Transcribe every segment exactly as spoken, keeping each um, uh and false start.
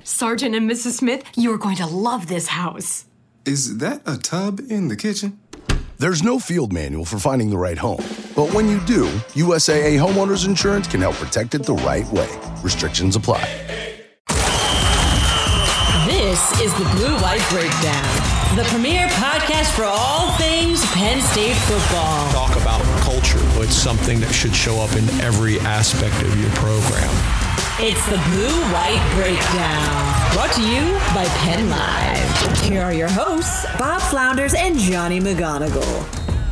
Sergeant and Missus Smith, you're going to love this house. Is that a tub in the kitchen? There's no field manual for finding the right home. But when you do, U S A A Homeowners Insurance can help protect it the right way. Restrictions apply. This is the Blue White Breakdown, the premier podcast for all things Penn State football. Talk about culture. It's something that should show up in every aspect of your program. It's the Blue White Breakdown, brought to you by Penn Live. Here are your hosts, Bob Flounders and Johnny McGonigal.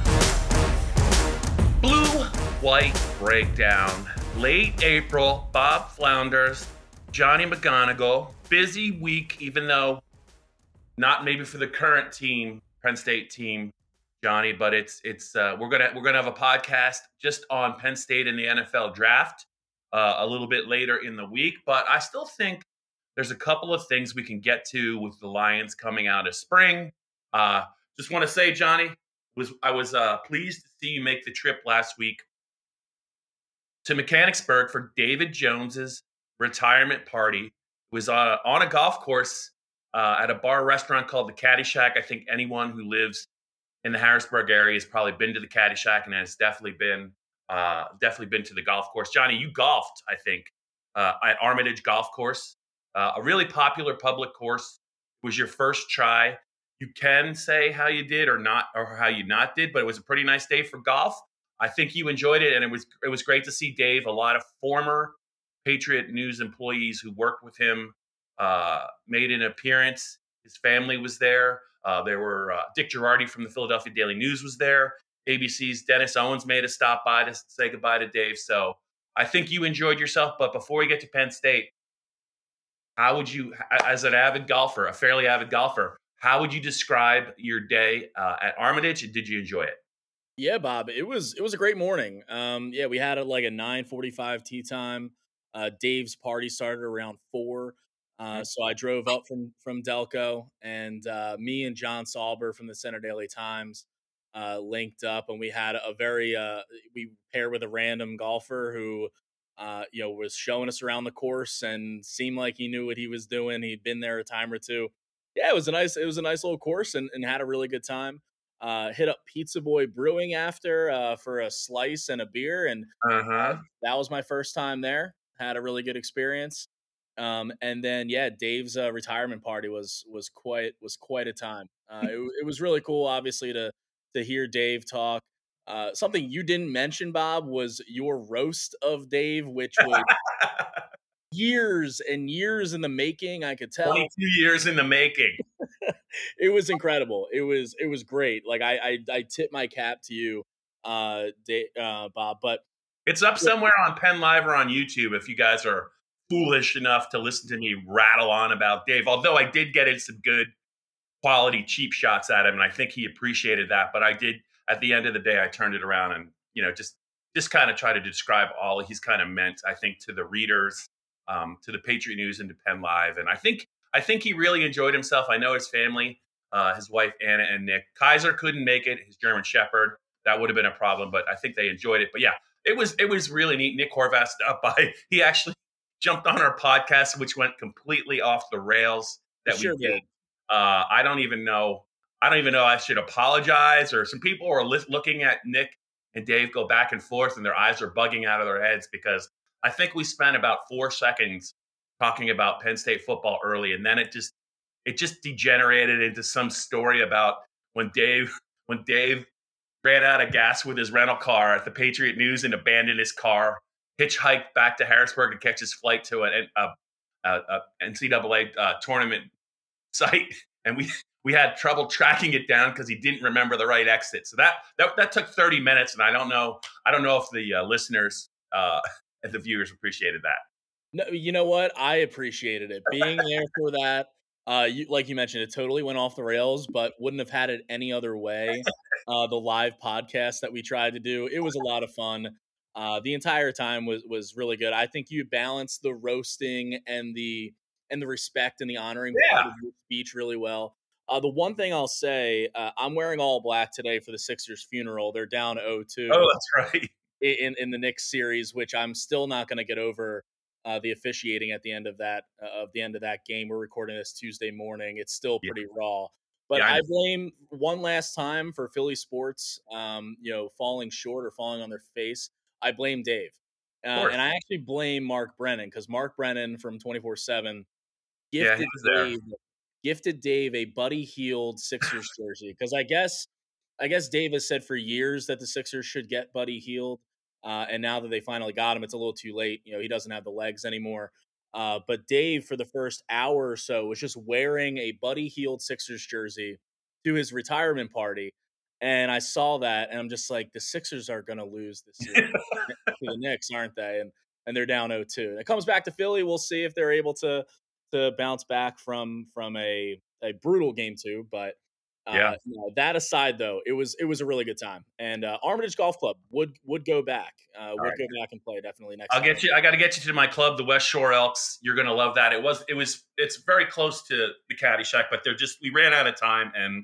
Blue White Breakdown. Late April, Bob Flounders, Johnny McGonigal. Busy week, even though not maybe for the current team, Penn State team, Johnny, but it's it's uh, we're gonna we're gonna have a podcast just on Penn State and the N F L draft uh, a little bit later in the week. But I still think there's a couple of things we can get to with the Lions coming out of spring. Uh, just want to say, Johnny, was I was uh, pleased to see you make the trip last week to Mechanicsburg for David Jones's retirement party. Was uh, on a golf course uh, at a bar restaurant called the Caddy Shack. I think anyone who lives in the Harrisburg area has probably been to the Caddy Shack and has definitely been uh, definitely been to the golf course. Johnny, you golfed, I think, uh, at Armitage Golf Course, uh, a really popular public course. It was your first try. You can say how you did or not, or how you not did, but it was a pretty nice day for golf. I think you enjoyed it, and it was it was great to see Dave. A lot of former Patriot News employees who worked with him uh, made an appearance. His family was there. Uh, there were uh, Dick Girardi from the Philadelphia Daily News was there. A B C's Dennis Owens made a stop by to say goodbye to Dave. So I think you enjoyed yourself. But before we get to Penn State, how would you, as an avid golfer, a fairly avid golfer, how would you describe your day uh, at Armitage, and did you enjoy it? Yeah, Bob, it was it was a great morning. Um, yeah, we had a, like a nine forty-five tee time. Uh, Dave's party started around four. Uh, so I drove up from, from Delco, and uh, me and John Sauber from the Center Daily Times uh, linked up, and we had a very, uh, we paired with a random golfer who, uh, you know, was showing us around the course and seemed like he knew what he was doing. He'd been there a time or two. Yeah, it was a nice, it was a nice little course, and, and had a really good time. Uh, hit up Pizza Boy Brewing after uh, for a slice and a beer, and Uh-huh. uh, that was my first time there. Had a really good experience. Um, and then, yeah, Dave's uh, retirement party was was quite was quite a time. Uh, it, it was really cool, obviously, to to hear Dave talk. Uh, something you didn't mention, Bob, was your roast of Dave, which was years and years in the making. I could tell. twenty-two years in the making. It was incredible. It was it was great. Like I I, I tip my cap to you, uh, Dave, uh, Bob. But It's up somewhere on Penn Live or on YouTube if you guys are foolish enough to listen to me rattle on about Dave. Although I did get in some good quality cheap shots at him, and I think he appreciated that. But I did, at the end of the day, I turned it around and, you know, just just kind of try to describe all he's kind of meant, I think, to the readers, um, to the Patriot News and to Penn Live. And I think I think he really enjoyed himself. I know his family, uh, his wife, Anna, and Nick. Kaiser couldn't make it, his German Shepherd. That would have been a problem, but I think they enjoyed it. But yeah, It was it was really neat. Nick Horvath stopped by. He actually jumped on our podcast, which went completely off the rails that Sure we did. did. Uh, I don't even know. I don't even know. I should apologize. Or some people are li- looking at Nick and Dave go back and forth, and their eyes are bugging out of their heads because I think we spent about four seconds talking about Penn State football early, and then it just it just degenerated into some story about when Dave when Dave. ran out of gas with his rental car at the Patriot News and abandoned his car, hitchhiked back to Harrisburg to catch his flight to an a, a, a N C double A uh, tournament site, and we we had trouble tracking it down because he didn't remember the right exit. So that that, that took thirty minutes, and I don't know I don't know if the uh, listeners uh, and the viewers appreciated that. No, you know what? I appreciated it. Being there for that, uh, you, like you mentioned, it totally went off the rails, but wouldn't have had it any other way. Uh, the live podcast that we tried to do, it was a lot of fun. Uh, the entire time was was really good. I think you balanced the roasting and the and the respect and the honoring Yeah. part of your speech really well. Uh, the one thing I'll say, uh, I'm wearing all black today for the Sixers funeral. They're down oh two Oh, that's right. in in the Knicks series, which I'm still not going to get over uh, the officiating at the end of that uh, of the end of that game. We're recording this Tuesday morning. It's still Yeah. pretty raw. But Yeah, I I know. blame one last time for Philly sports, um, you know, falling short or falling on their face. I blame Dave. Uh, Of course. and I actually blame Mark Brennan because Mark Brennan from twenty-four seven Yeah, he gifted was there. Dave gifted Dave a Buddy Hield Sixers jersey because I guess I guess Dave has said for years that the Sixers should get Buddy Hield, uh, and now that they finally got him, it's a little too late. You know, he doesn't have the legs anymore. Uh, but Dave, for the first hour or so, was just wearing a Buddy Hield Sixers jersey to his retirement party, and I saw that, and I'm just like, the Sixers are going to lose this series to the Knicks, aren't they? And and they're down oh two. And it comes back to Philly. We'll see if they're able to to bounce back from from a a brutal game two. But uh, Yeah. no, that aside, though, it was it was a really good time. And uh, Armitage Golf Club would would go back, uh, would right. go back and play definitely next. I'll time. get you. I got to get you to my club, the West Shore Elks. You're gonna love that. It was. It was. It's very close to the Caddy Shack, but they're just. We ran out of time, and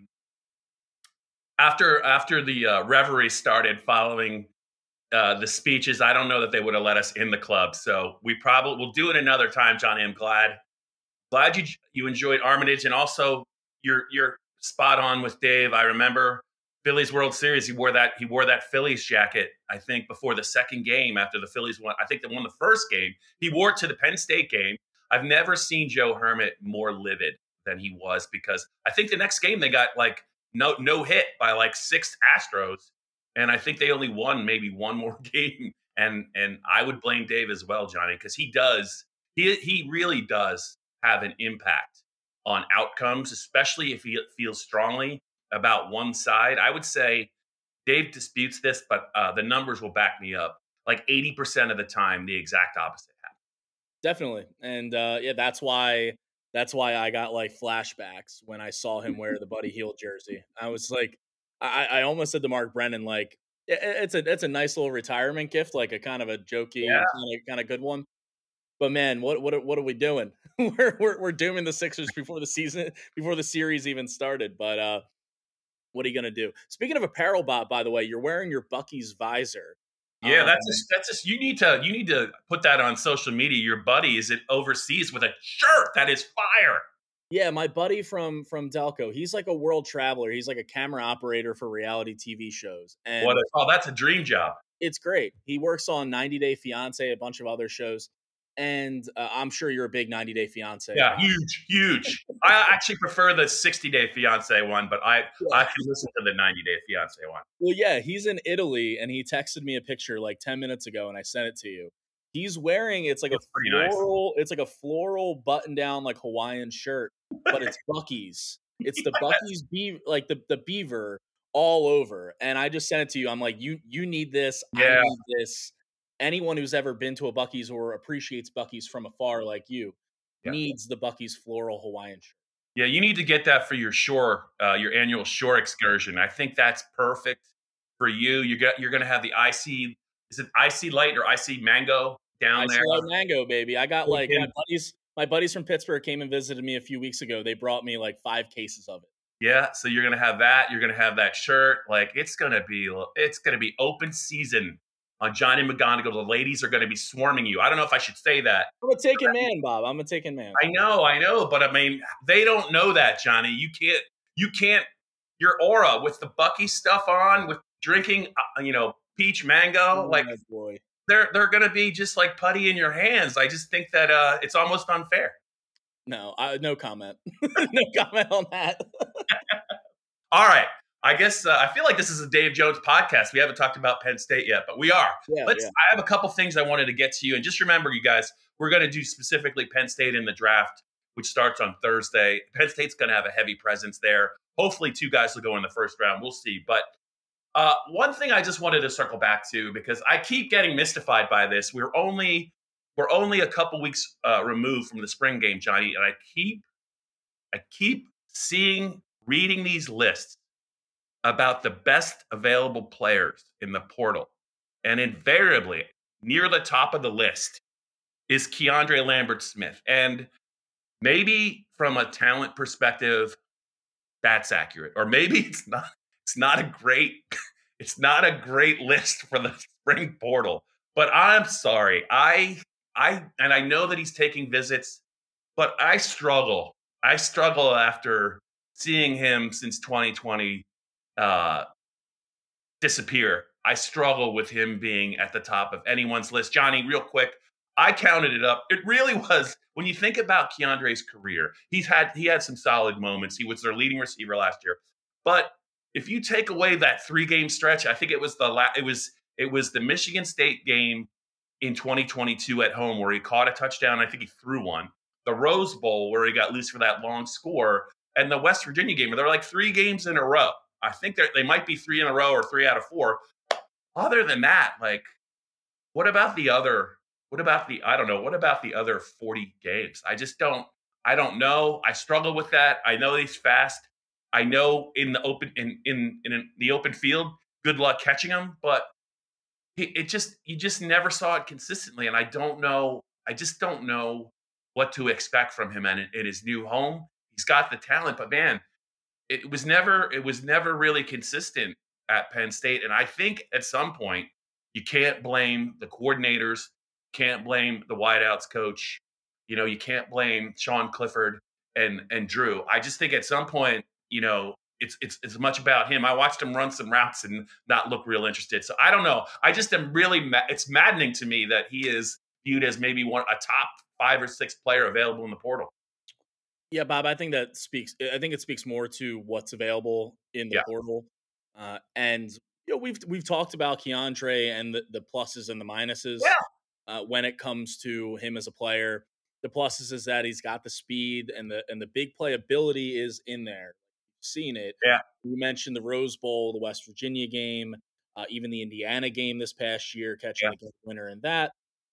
after after the uh, reverie started following uh, the speeches, I don't know that they would have let us in the club. So we probably will do it another time, Johnny. I'm glad glad you you enjoyed Armitage, and also you're you're spot on with Dave. I remember Phillies World Series. He wore that he wore that Phillies jacket. I think before the second game after the Phillies won. I think they won the first game. He wore it to the Penn State game. I've never seen Joe Hermitt more livid than he was because I think the next game they got like no no hit by like six Astros, and I think they only won maybe one more game. And and I would blame Dave as well, Johnny, because he does he he really does have an impact on outcomes, especially if he feels strongly about one side. I would say Dave disputes this, but uh, the numbers will back me up. Like eighty percent of the time, the exact opposite happens. Definitely. And uh, yeah, that's why that's why I got like flashbacks when I saw him wear the Buddy Hield jersey. I was like, I, I almost said to Mark Brennan, like, it, it's a it's a nice little retirement gift, like a kind of a jokey, Yeah. kind of kind of good one. But man, what what are- what are we doing? we're, we're we're dooming the Sixers before the season, before the series even started. But uh, what are you gonna do? Speaking of apparel, Bob, by the way, you're wearing your Bucky's visor. Yeah, Um, that's just, that's just you need to you need to put that on social media. Your buddy is it overseas with a shirt that is fire. Yeah, my buddy from from Delco, he's like a world traveler. He's like a camera operator for reality T V shows, and What a, oh, that's a dream job. it's great. He works on ninety Day Fiance, a bunch of other shows, and uh, I'm sure you're a big ninety Day Fiance. Yeah, guy. huge, huge. I actually prefer the sixty Day Fiance one, but I Yeah. I can listen to the ninety Day Fiance one. Well, yeah, he's in Italy, and he texted me a picture like ten minutes ago, and I sent it to you. He's wearing it's like It's a pretty nice. floral, it's like a floral button down like Hawaiian shirt, but it's Bucky's. It's the Bucky's be like the the beaver all over, and I just sent it to you. I'm like, you you need this. Yeah. I need this. Anyone who's ever been to a Bucky's or appreciates Bucky's from afar, like you, Yeah. needs the Bucky's floral Hawaiian shirt. Yeah, you need to get that for your shore, uh, your annual shore excursion. I think that's perfect for you. You got you're going to have the icy, is it icy light or icy mango down I there? still have mango, baby. I got Well, like then- my buddies. My buddies from Pittsburgh came and visited me a few weeks ago. They brought me like five cases of it. Yeah, so you're going to have that. You're going to have that shirt. Like it's going to be it's going to be open season on Johnny McGonigal. The ladies are going to be swarming you. I don't know if I should say that. I'm a taken man, Bob. I'm a taken man. I know, I know, but I mean, they don't know that, Johnny. You can't, you can't. Your aura with the Bucky stuff on, with drinking, uh, you know, peach mango, Oh, like boy. they're they're gonna be just like putty in your hands. I just think that uh, it's almost unfair. No, I, no comment. no comment on that. All right, I guess uh, I feel like this is a Dave Jones podcast. We haven't talked about Penn State yet, but we are. Yeah, Let's. yeah. I have a couple things I wanted to get to you, and just remember, you guys, we're going to do specifically Penn State in the draft, which starts on Thursday. Penn State's going to have a heavy presence there. Hopefully, two guys will go in the first round. We'll see. But uh, one thing I just wanted to circle back to, because I keep getting mystified by this. We're only we're only a couple weeks uh, removed from the spring game, Johnny, and I keep I keep seeing reading these lists about the best available players in the portal. And invariably, near the top of the list is Keandre Lambert-Smith. And maybe from a talent perspective, that's accurate. Or maybe it's not, it's not a great, it's not a great list for the spring portal. But I'm sorry. I I and I know that he's taking visits, but I struggle. I struggle after seeing him since twenty twenty uh, disappear. I struggle with him being at the top of anyone's list. Johnny, real quick, I counted it up. It really was, when you think about Keandre's career, he's had he had some solid moments. He was their leading receiver last year. But if you take away that three-game stretch, I think it was the la- it was it was the Michigan State game in twenty twenty-two at home where he caught a touchdown. I think he threw one. The Rose Bowl where he got loose for that long score, and the West Virginia game where they're like three games in a row. I think they might be three in a row or three out of four. Other than that, like, what about the other? What about the? I don't know. What about the other forty games? I just don't. I don't know. I struggle with that. I know he's fast. I know in the open in in in the open field, good luck catching him. But he, it just you just never saw it consistently, and I don't know. I just don't know what to expect from him in, in his new home. He's got the talent, but man, it was never it was never really consistent at Penn State. And I think at some point you can't blame the coordinators, can't blame the wideouts coach. You know, you can't blame Sean Clifford and and Drew. I just think at some point, you know, it's it's it's much about him. I watched him run some routes and not look real interested. So I don't know. I just am really ma- it's maddening to me that he is viewed as maybe one a top five or six player available in the portal. Yeah, Bob, I think that speaks. I think it speaks more to what's available in the Yeah. portal, uh, and you know we've we've talked about Keandre and the, the pluses and the minuses. Yeah. Uh, when it comes to him as a player, the pluses is that he's got the speed and the and the big playability is in there. You've seen it. Yeah. You mentioned the Rose Bowl, the West Virginia game, uh, even the Indiana game this past year, catching Yeah. the game winner in that.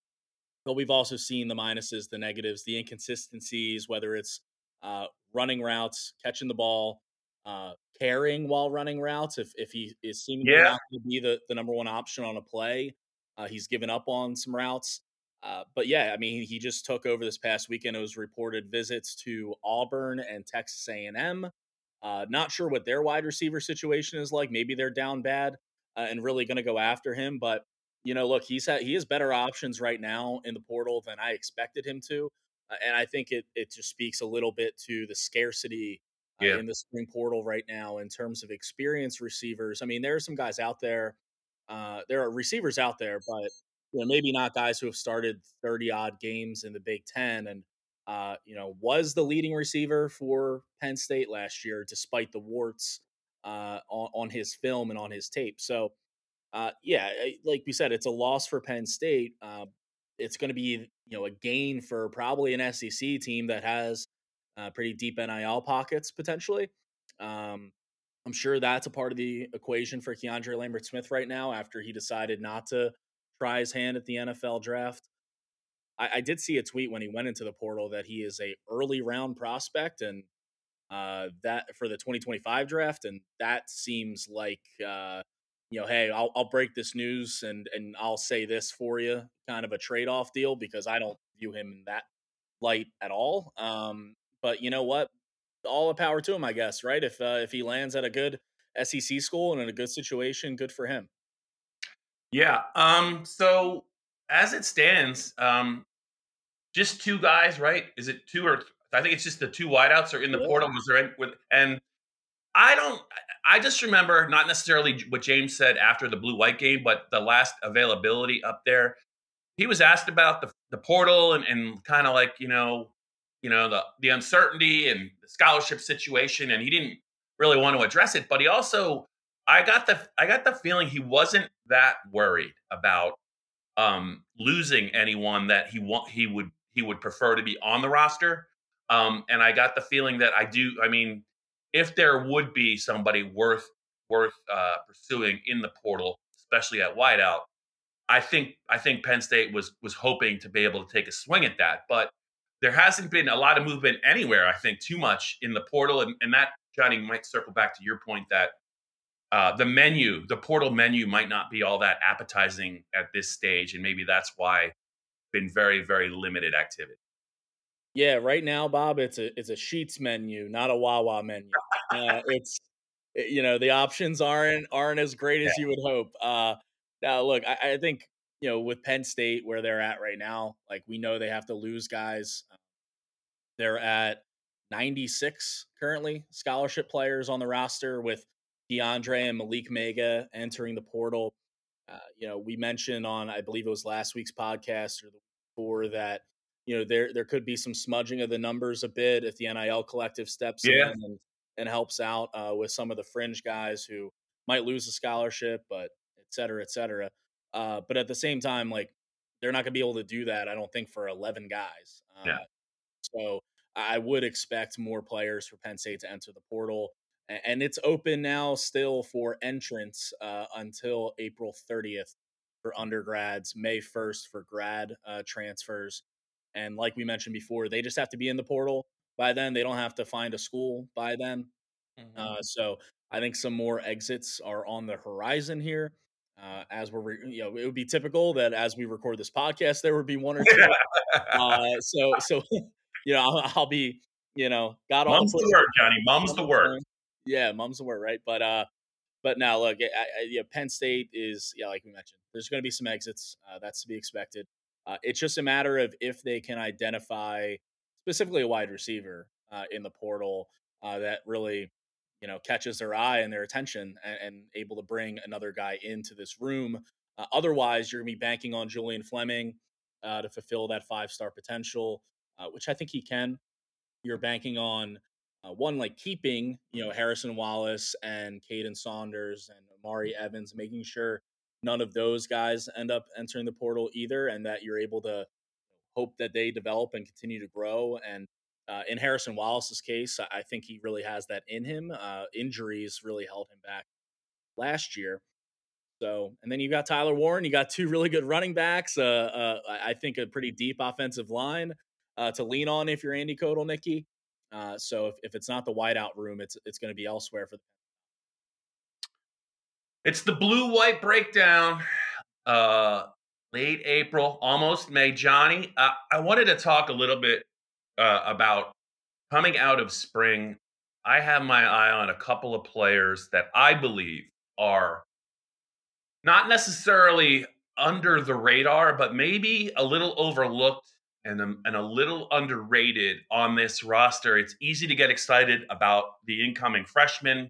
But we've also seen the minuses, the negatives, the inconsistencies, whether it's uh, running routes, catching the ball, uh, carrying while running routes. If if he is seemingly Yeah. not going to be the, the number one option on a play, uh, he's given up on some routes. Uh, but yeah, I mean, he just took over this past weekend. It was reported visits to Auburn and Texas A and M. Uh, not sure what their wide receiver situation is like. Maybe they're down bad uh, and really going to go after him. But you know, look, he's had, he has better options right now in the portal than I expected him to. Uh, and I think it it just speaks a little bit to the scarcity uh, Yeah. in the spring portal right now in terms of experienced receivers. I mean, there are some guys out there. Uh, there are receivers out there, but you know, maybe not guys who have started thirty odd games in the Big Ten and uh, you know was the leading receiver for Penn State last year, despite the warts uh, on, on his film and on his tape. So uh, yeah, I- like we said, it's a loss for Penn State. Uh, it's going to be you know a gain for probably an S E C team that has uh, pretty deep N I L pockets potentially. Um, I'm sure that's a part of the equation for Keandre Lambert Smith right now after he decided not to try his hand at the N F L draft. I, I did see a tweet when he went into the portal that he is a early round prospect and uh, that for the twenty twenty-five draft, and that seems like uh, you know, hey, I'll I'll break this news and and I'll say this for you, kind of a trade off deal because I don't view him in that light at all. Um, but you know what? All the power to him, I guess, right? If uh, if he lands at a good S E C school and in a good situation, good for him. Yeah. Um, so as it stands, um, just two guys, right? Is it two or th- I think it's just the two wideouts are in the Yeah. portal. Was there any, with and I don't. I just remember not necessarily what James said after the blue white game, but the last availability up there. He was asked about the the portal and, and kind of like you know, you know the the uncertainty and the scholarship situation, and he didn't really want to address it. But he also, I got the I got the feeling he wasn't that worried about um, losing anyone that he want he would he would prefer to be on the roster. Um, and I got the feeling that I do. I mean, if there would be somebody worth worth uh, pursuing in the portal, especially at wideout, I think I think Penn State was was hoping to be able to take a swing at that. But there hasn't been a lot of movement anywhere. I think too much in the portal, and, and that Johnny might circle back to your point that uh, the menu, the portal menu, might not be all that appetizing at this stage, and maybe that's why been very very limited activity. Yeah, right now, Bob, it's a it's a Sheets menu, not a Wawa menu. Uh, it's eh, you know the options aren't aren't as great as you would hope. Uh, now, look, I, I think you know, with Penn State where they're at right now, like we know they have to lose guys. They're at ninety-six currently scholarship players on the roster with DeAndre and Malik Mega entering the portal. Uh, you know, we mentioned on, I believe it was last week's podcast or the before that, you know, there there could be some smudging of the numbers a bit if the N I L collective steps Yeah. in and, and helps out uh, with some of the fringe guys who might lose a scholarship, but et cetera, et cetera. Uh, but at the same time, like they're not going to be able to do that, I don't think, for eleven guys. Uh, Yeah. So I would expect more players for Penn State to enter the portal. And it's open now still for entrance uh, until April thirtieth for undergrads, May first for grad uh, transfers. And like we mentioned before, they just have to be in the portal by then. They don't have to find a school by then. Mm-hmm. Uh, so I think some more exits are on the horizon here. Uh, as we're, re- you know, it would be typical that as we record this podcast, there would be one or two. uh, so, so, you know, I'll, I'll be, you know, got all Mum's the word, Johnny. Mum's the word. Yeah, mum's the word, right? But uh, but now look, I, I, yeah, Penn State is, yeah, like we mentioned, there's going to be some exits. Uh, that's to be expected. Uh, it's just a matter of if they can identify specifically a wide receiver uh, in the portal uh, that really, you know, catches their eye and their attention and, and able to bring another guy into this room. Uh, otherwise, you're going to be banking on Julian Fleming uh, to fulfill that five-star potential, uh, which I think he can. You're banking on uh, one, like keeping, you know, Harrison Wallace and Caden Saunders and Amari Evans, making sure none of those guys end up entering the portal either, and that you're able to hope that they develop and continue to grow. And uh, in Harrison Wallace's case, I think he really has that in him. Uh, injuries really held him back last year. So, and then you got Tyler Warren. You got two really good running backs. Uh, uh, I think a pretty deep offensive line uh, to lean on if you're Andy Kotelnicki. Uh, so if, if it's not the wideout room, it's it's going to be elsewhere for them. It's the blue-white breakdown. Uh, late April, almost May. Johnny, uh, I wanted to talk a little bit uh, about coming out of spring. I have my eye on a couple of players that I believe are not necessarily under the radar, but maybe a little overlooked and a, and a little underrated on this roster. It's easy to get excited about the incoming freshmen,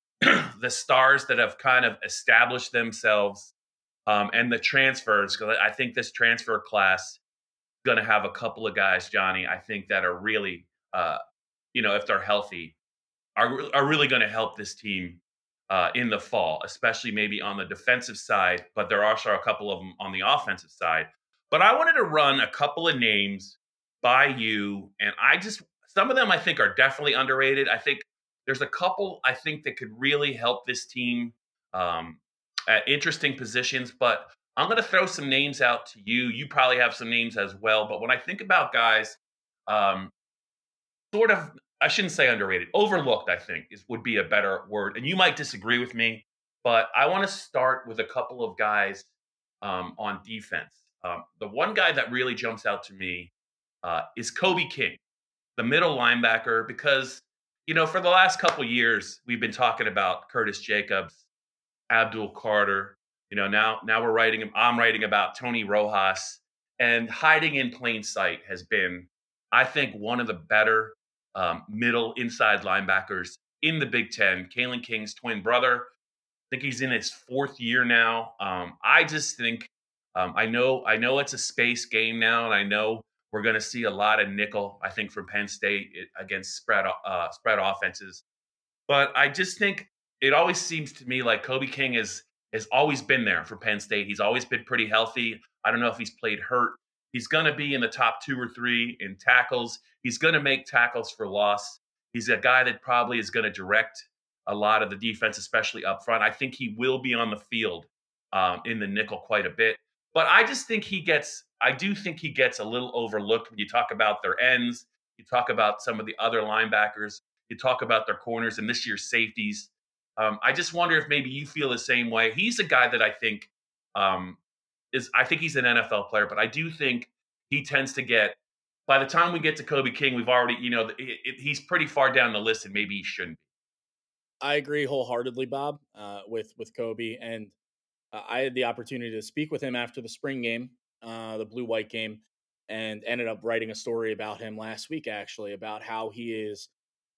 the stars that have kind of established themselves, um, and the transfers. Because I think this transfer class is going to have a couple of guys, Johnny, I think that are really, uh, you know, if they're healthy, are, are really going to help this team uh, in the fall, especially maybe on the defensive side. But there are also a couple of them on the offensive side. But I wanted to run a couple of names by you, and I just, some of them I think are definitely underrated. I think there's a couple I think that could really help this team um, at interesting positions, but I'm going to throw some names out to you. You probably have some names as well, but when I think about guys, um, sort of, I shouldn't say underrated, overlooked, I think is would be a better word. And you might disagree with me, but I want to start with a couple of guys um, on defense. Um, the one guy that really jumps out to me uh, is Kobe King, the middle linebacker, because, you know, for the last couple of years, we've been talking about Curtis Jacobs, Abdul Carter. You know, now now we're writing, I'm writing about Tony Rojas, and hiding in plain sight has been, I think, one of the better um, middle inside linebackers in the Big Ten. Kalen King's twin brother. I think he's in his fourth year now. Um, I just think, um, I know, I know it's a space game now, and I know we're going to see a lot of nickel, I think, from Penn State against spread uh, spread offenses. But I just think it always seems to me like Kobe King is has always been there for Penn State. He's always been pretty healthy. I don't know if he's played hurt. He's going to be in the top two or three in tackles. He's going to make tackles for loss. He's a guy that probably is going to direct a lot of the defense, especially up front. I think he will be on the field um, in the nickel quite a bit. But I just think he gets, I do think he gets a little overlooked when you talk about their ends. You talk about some of the other linebackers. You talk about their corners and this year's safeties. Um, I just wonder if maybe you feel the same way. He's a guy that I think um, is, I think he's an N F L player, but I do think he tends to get, by the time we get to Kobe King, we've already, you know, it, it, he's pretty far down the list and maybe he shouldn't be. I agree wholeheartedly, Bob, uh, with, with Kobe. And uh, I had the opportunity to speak with him after the spring game, uh, the blue white game, and ended up writing a story about him last week, actually, about how he is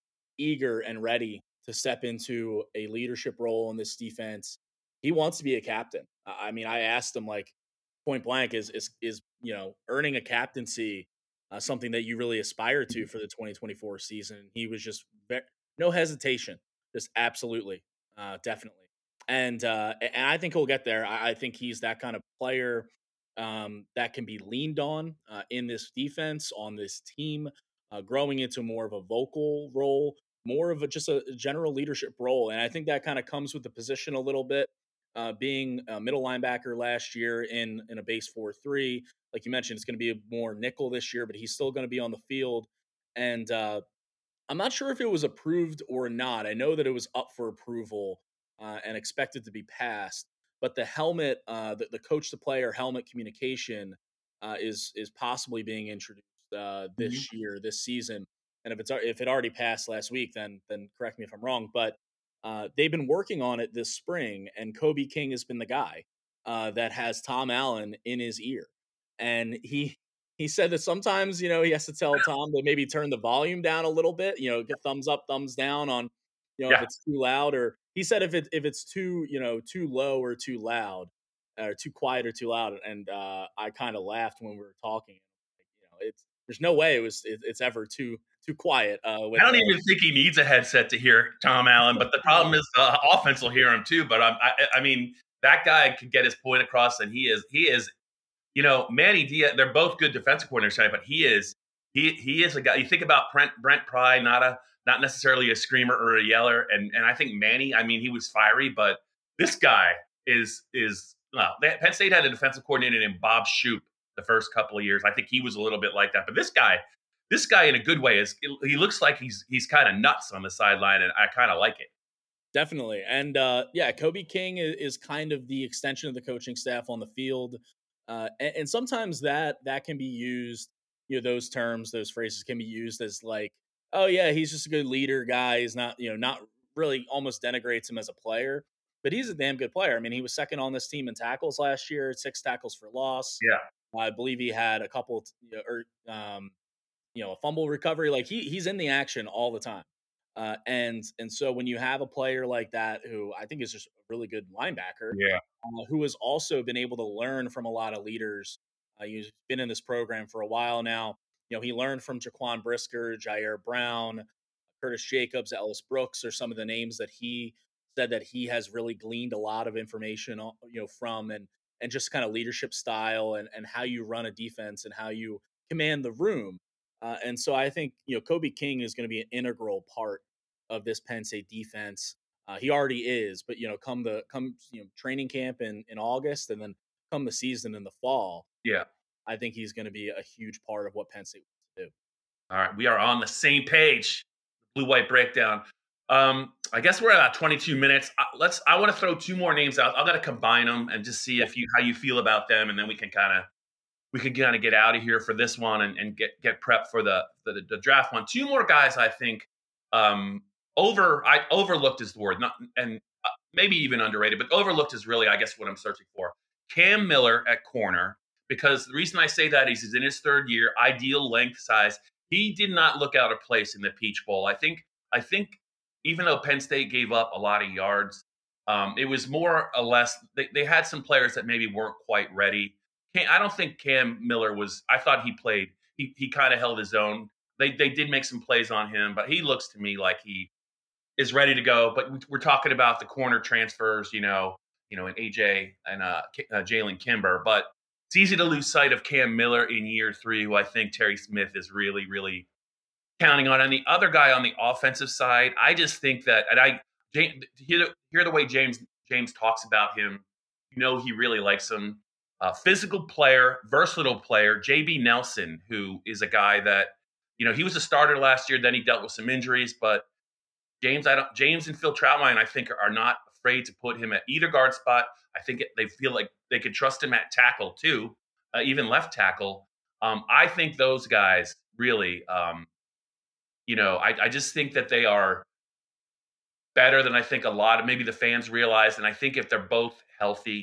eager and ready to step into a leadership role in this defense. He wants to be a captain. I I mean, I asked him like point blank, is is is you know earning a captaincy uh, something that you really aspire to for the twenty twenty-four season? He was just ve- no hesitation, just absolutely, uh, definitely. And uh, a- and I think he'll get there. I, I think he's that kind of player um, that can be leaned on uh, in this defense, on this team, uh, growing into more of a vocal role, more of a just a general leadership role. And I think that kind of comes with the position a little bit. Uh, being a middle linebacker last year in in a base four three, like you mentioned, it's going to be a more nickel this year, but he's still going to be on the field. And uh, I'm not sure if it was approved or not. I know that it was up for approval uh, and expected to be passed. But the helmet, uh, the, the coach to player helmet communication uh, is is possibly being introduced uh, Mhm. this year, this season. And if it's al- if it already passed last week, then then correct me if I'm wrong. But uh, they've been working on it this spring, and Kobe King has been the guy uh, that has Tom Allen in his ear, and he he said that sometimes, you know, he has to tell Tom to maybe turn the volume down a little bit, you know, get thumbs up, thumbs down on, you know, if Yeah. it's too loud, or he said if it if it's too, you know, too low or too loud, or too quiet or too loud. And uh, I kind of laughed when we were talking. Like, you know, it's there's no way it was it, it's ever too too quiet uh, I with don't uh, even think he needs a headset to hear Tom Allen, but the problem is the offense will hear him too. But I'm, I, I mean, that guy could get his point across, and he is he is you know, Manny Diaz, they're both good defensive coordinators tonight, but he is he he is a guy. You think about Brent Brent Pry, not a not necessarily a screamer or a yeller, and and I think Manny, I mean, he was fiery, but this guy is is well, they, Penn State had a defensive coordinator named Bob Shoop the first couple of years. I think he was a little bit like that, but this guy, this guy in a good way is he looks like he's he's kind of nuts on the sideline, and I kind of like it. definitely. And uh, yeah, Kobe King is, is kind of the extension of the coaching staff on the field. Uh, and, and sometimes that that can be used, you know, those terms, those phrases can be used as like, oh yeah, he's just a good leader guy. He's not, you know, not really almost denigrates him as a player, but he's a damn good player. I mean, he was second on this team in tackles last year, six tackles for loss. Yeah, I believe he had a couple, you know, or um, you know, a fumble recovery. Like he he's in the action all the time. Uh, and and so when you have a player like that, who I think is just a really good linebacker, yeah, uh, who has also been able to learn from a lot of leaders, uh, he's been in this program for a while now. You know, he learned from Jaquan Brisker, Jair Brown, Curtis Jacobs, Ellis Brooks are some of the names that he said that he has really gleaned a lot of information, on- you know, from, and and just kind of leadership style, and and how you run a defense and how you command the room. Uh, and so I think, you know, Kobe King is going to be an integral part of this Penn State defense. Uh, he already is, but you know, come the come you know training camp in in August, and then come the season in the fall, yeah. I think he's going to be a huge part of what Penn State wants to do. All right, we are on the same page. Blue white breakdown. Um, I guess we're at about twenty-two minutes. Uh, let's. I want to throw two more names out. I'm going to combine them and just see if you how you feel about them, and then we can kind of we can kind of get out of here for this one and, and get get prepped for the, the the draft one. Two more guys I think um, over I overlooked is the word, not and uh, maybe even underrated, but overlooked is really I guess what I'm searching for. Cam Miller at corner, because the reason I say that is he's in his third year, ideal length size. He did not look out of place in the Peach Bowl. I think I think even though Penn State gave up a lot of yards, um, it was more or less they, they had some players that maybe weren't quite ready. Cam, I don't think Cam Miller was. I thought he played. He he kind of held his own. They they did make some plays on him, but he looks to me like he is ready to go. But we're talking about the corner transfers, you know, you know, and A J and uh, uh, Jalen Kimber. But it's easy to lose sight of Cam Miller in year three, who I think Terry Smith is really, really counting on. And the other guy on the offensive side, I just think that, and I James, hear, the, hear the way James James talks about him, you know, he really likes him. Uh, physical player, versatile player, J B Nelson, who is a guy that, you know, he was a starter last year. Then he dealt with some injuries, but James, I don't. James and Phil Troutline, I think, are not afraid to put him at either guard spot. I think it, they feel like they can trust him at tackle too, uh, even left tackle. Um, I think those guys really, um, you know, I, I just think that they are better than I think a lot of maybe the fans realize. And I think if they're both healthy,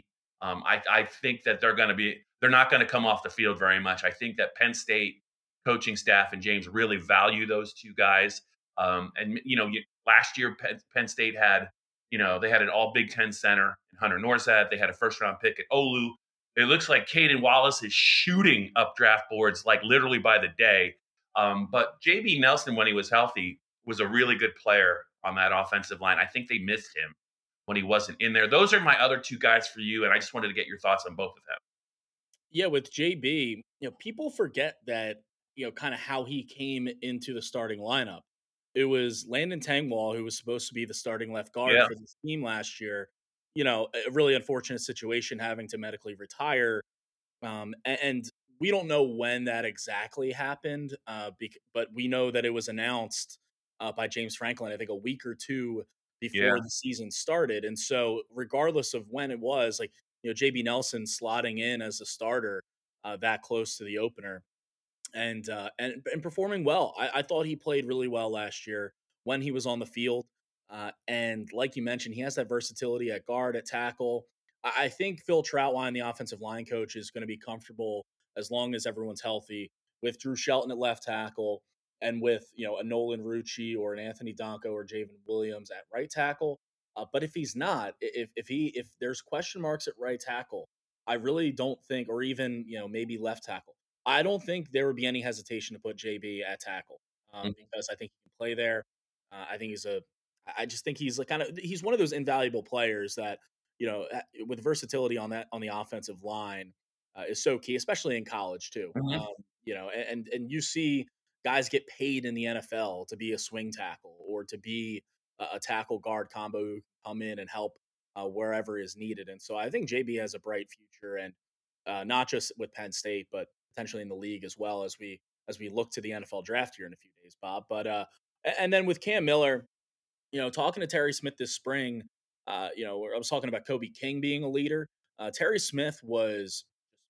Um, I, I think that they're going to be they're not going to come off the field very much. I think that Penn State coaching staff and James really value those two guys. Um, and you know, you, last year Penn, Penn State had you know they had an All Big Ten center in Hunter Norsad. They had a first round pick at Olu. It looks like Caden Wallace is shooting up draft boards like literally by the day. Um, but J B Nelson, when he was healthy, was a really good player on that offensive line. I think they missed him when he wasn't in there. Those are my other two guys for you, and I just wanted to get your thoughts on both of them. Yeah, with J B, you know, people forget that, you know, kind of how he came into the starting lineup. It was Landon Tangwall, who was supposed to be the starting left guard Yeah. for this team last year. You know, a really unfortunate situation having to medically retire. Um, a- and we don't know when that exactly happened, uh, bec- but we know that it was announced uh, by James Franklin, I think a week or two before Yeah. the season started. And so, regardless of when it was, like, you know, J B Nelson slotting in as a starter uh, that close to the opener and uh, and and performing well. I, I thought he played really well last year when he was on the field. Uh, and like you mentioned, he has that versatility at guard, at tackle. I, I think Phil Troutwine, the offensive line coach, is going to be comfortable as long as everyone's healthy with Drew Shelton at left tackle and with you know a Nolan Rucci or an Anthony Donko or Javen Williams at right tackle. Uh, but if he's not, i- if if he if there's question marks at right tackle, I really don't think, or even you know maybe left tackle. I don't think there would be any hesitation to put J B at tackle um, Mhm. because I think he can play there. Uh, I think he's a. I just think he's like kind of he's one of those invaluable players that you know uh, with versatility on that on the offensive line uh, is so key, especially in college too. Mhm. Um, you know, a- and and you see guys get paid in the N F L to be a swing tackle or to be a, a tackle guard combo who can come in and help uh, wherever is needed. And so I think J B has a bright future, and uh, not just with Penn State, but potentially in the league as well as we as we look to the N F L draft here in a few days, Bob. But uh, a- and then with Cam Miller, you know, talking to Terry Smith this spring, uh, you know, I was talking about Kobe King being a leader. Uh, Terry Smith was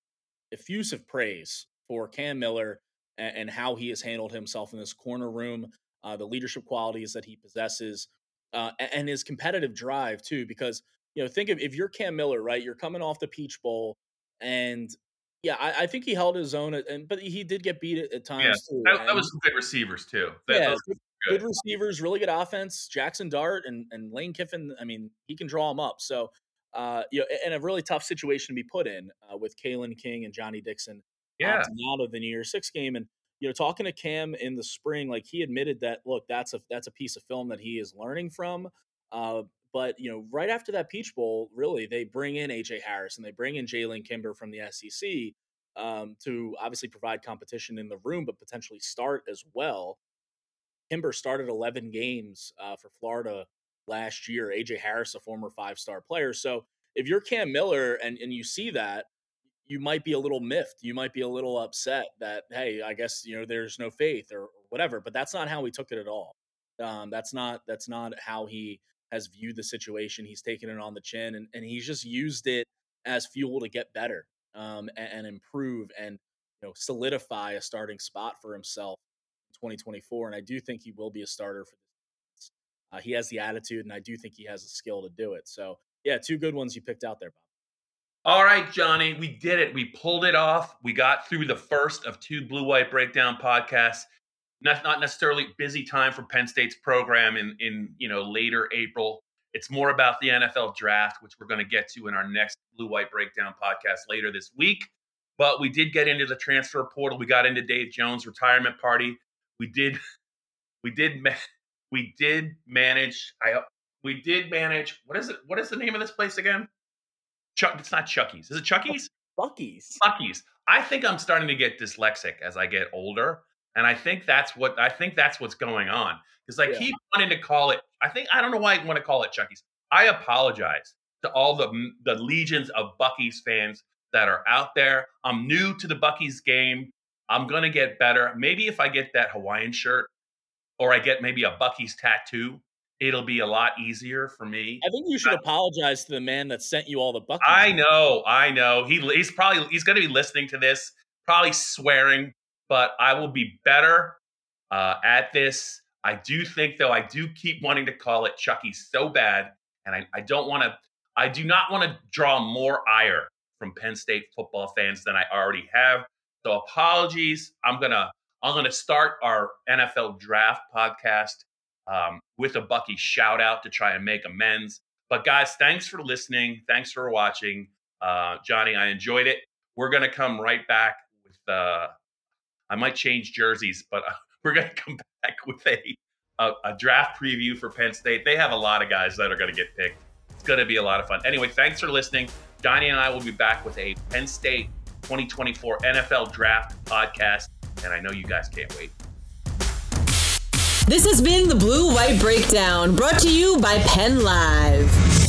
effusive praise for Cam Miller and, and how he has handled himself in this corner room, uh, the leadership qualities that he possesses, uh, a- and his competitive drive too. Because you know, think of if you're Cam Miller, right? You're coming off the Peach Bowl, and yeah, I, I think he held his own, at- and but he did get beat at, at Yeah, times too. that, that And was some good receivers too. That, yeah, those good, were good good. receivers, really good offense. Jackson Dart and, and Lane Kiffin. I mean, he can draw them up. So, uh, you know, in a really tough situation to be put in uh, with Kalen King and Johnny Dixon Yeah, opting out of the New Year's Six game. And you know, talking to Cam in the spring, like he admitted that look, that's a that's a piece of film that he is learning from. Uh, but you know, right after that Peach Bowl, really, they bring in A J Harris and they bring in Jalen Kimber from the S E C um, to obviously provide competition in the room, but potentially start as well. Kimber started eleven games uh, for Florida last year. A J Harris, a former five star player. So if you're Cam Miller and, and you see that, you might be a little miffed. You might be a little upset that, hey, I guess, you know, there's no faith or, or whatever. But that's not how he took it at all. Um, that's not that's not how he has viewed the situation. He's taken it on the chin and, and he's just used it as fuel to get better um, and, and improve and you know solidify a starting spot for himself twenty twenty-four, and I do think he will be a starter for this. Uh, he has the attitude, and I do think he has the skill to do it. So, yeah, two good ones you picked out there, Bob. All right, Johnny, we did it. We pulled it off. We got through the first of two Blue White Breakdown podcasts. Not not necessarily busy time for Penn State's program in in you know later April. It's more about the N F L draft, which we're going to get to in our next Blue White Breakdown podcast later this week. But we did get into the transfer portal. We got into Dave Jones' retirement party. We did we did ma- we did manage. I we did manage. What is it? What is the name of this place again? Chuck. It's not Chucky's. Is it Chucky's? Bucky's. Bucky's. I think I'm starting to get dyslexic as I get older, and I think that's what I think that's what's going on because I Yeah. keep wanting to call it. I think I don't know why I want to call it Chucky's. I apologize to all the the legions of Bucky's fans that are out there. I'm new to the Bucky's game. I'm gonna get better. Maybe if I get that Hawaiian shirt or I get maybe a Bucky's tattoo, it'll be a lot easier for me. I think you should apologize to the man that sent you all the Bucky's. I know, I know. He he's probably he's going to be listening to this, probably swearing, but I will be better uh, at this. I do think, though, I do keep wanting to call it Chucky so bad, and I, I don't want to. I do not want to draw more ire from Penn State football fans than I already have. So apologies. I'm gonna I'm gonna start our N F L draft podcast um, with a Bucky shout out to try and make amends. But guys, thanks for listening. Thanks for watching. Uh, Johnny, I enjoyed it. We're gonna come right back with. Uh, I might change jerseys, but uh, we're gonna come back with a, a a draft preview for Penn State. They have a lot of guys that are gonna get picked. It's gonna be a lot of fun. Anyway, thanks for listening. Johnny and I will be back with a Penn State twenty twenty-four N F L Draft podcast, and I know you guys can't wait. This has been the Blue White Breakdown, brought to you by Penn Live.